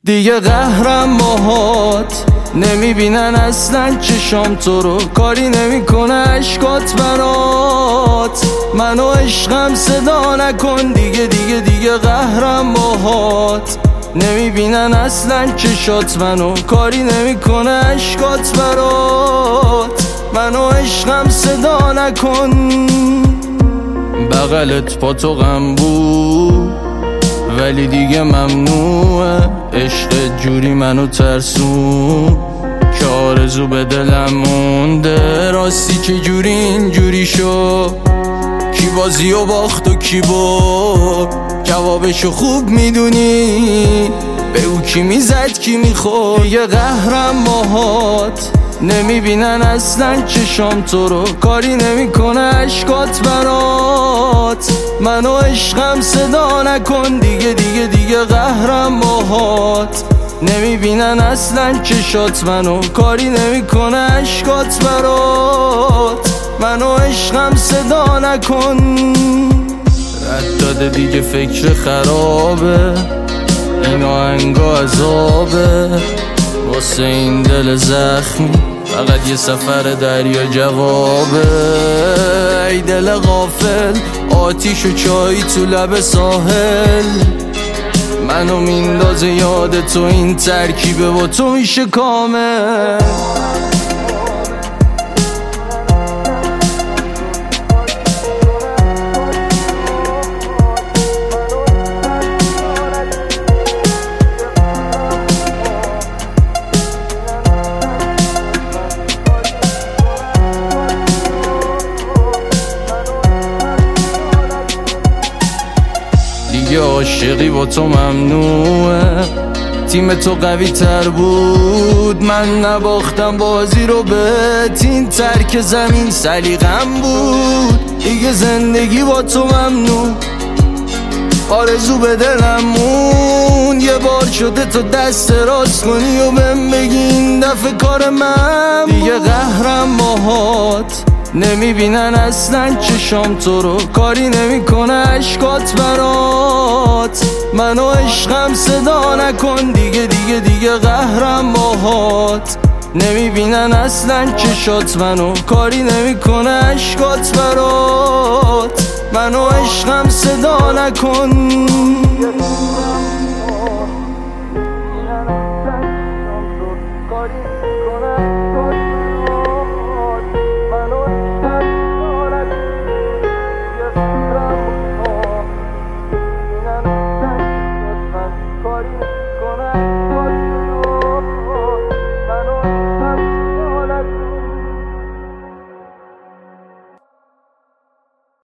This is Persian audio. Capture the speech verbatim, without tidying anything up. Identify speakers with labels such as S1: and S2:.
S1: دیگه قهرم باهات نمیبینن اصلا چشام تو رو، کاری نمیکنه اشکات برات، منو عشقم صدا نکن دیگه دیگه دیگه قهرم باهات نمیبینن اصلا چشات منو، کاری نمیکنه اشکات برات، منو عشقم صدا نکن. بغلت پا تو غم بود ولی دیگه ممنوعه، عشق جوری منو ترسون که آرزو به دلم مونده، راستی که جوری اینجوری شو، کی بازی و باخت و کی برد، جوابشو خوب میدونی، به او کی میزد کی میخورد. دیگه قهرم باهات نمیبینن اصلا چشام تو رو، کاری نمیکنه اشکات برات، منو عشقم صدا نکن دیگه دیگه دیگه قهرم باهات نمیبینن اصلا چشات منو، کاری نمیکنه اشکات برات، منو عشقم صدا نکن. رد داده دیگه فکر خرابه، این آهنگا عذابه واسه این دل زخمی، فقط یه سفر دریا جوابه. ای دل غافل آتیش و چای تو لب ساحل، منو میندازه یاد تو، این ترکیبه با تو میشه کامل. دیگه عاشقی با تو ممنوعه، تیم تو قوی تر بود، من نباختم بازی رو بهت، این ترک زمین سلیقم بود. دیگه زندگی با تو ممنوع، آرزو به دلم مون، یه بار شده تو دست راست کنی و بهم بگی این دفعه کار من بود. دیگه قهرم باهات نمیبینن اصلا چشام تو رو، کاری نمیکنه اشکات برات، منو عشقم صدا نکن دیگه دیگه دیگه قهرم باهات نمیبینن اصلا چشات منو، کاری نمیکنه اشکات برات، منو عشقم صدا نکن.
S2: Cause